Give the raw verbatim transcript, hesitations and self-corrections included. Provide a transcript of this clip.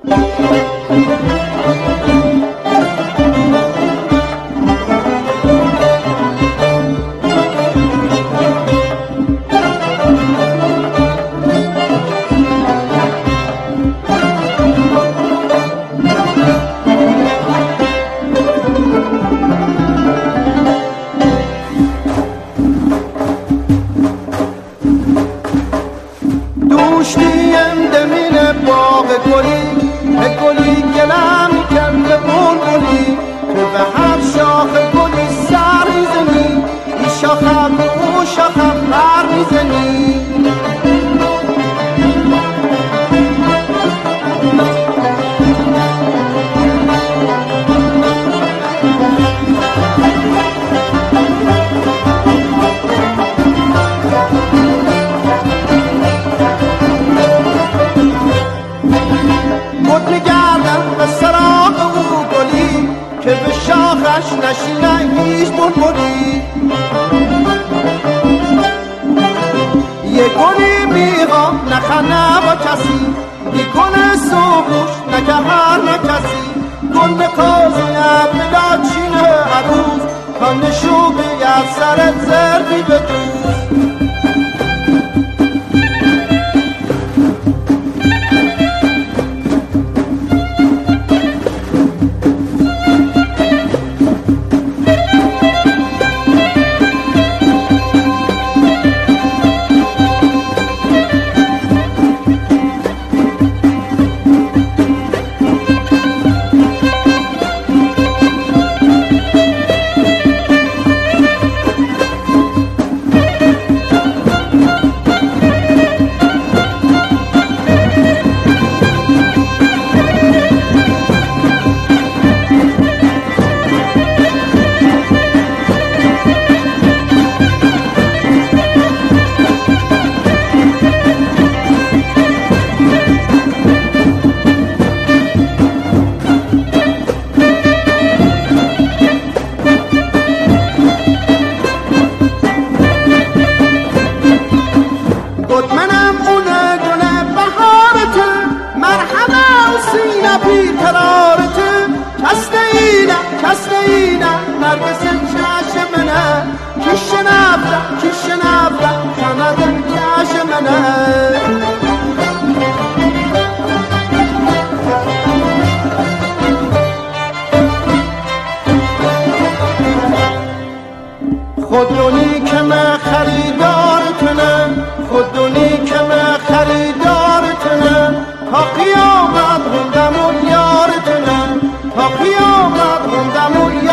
دوشتیم دمین باغ گلی به گلی گلم کرده بلبلی تو به هر شاخ گلی سر میزنی ای شاخم او شاخم پر میزنی که به شاخش نشینه هیچ بلبلی یه گلی میخوام نخنه با کسی میکنه سوگوش نکه هر نکسی گل به کازیم بلا چینه عروض تا نشو بید سرت زردی به دوز نرگس چشم منه کی شنفته کی شنفته کمدن چشم منه خودونی که من خریدارتونه خودونی که من خریدارتونه تا قیامت خوندم و یارتونه تا قیامت خوندم و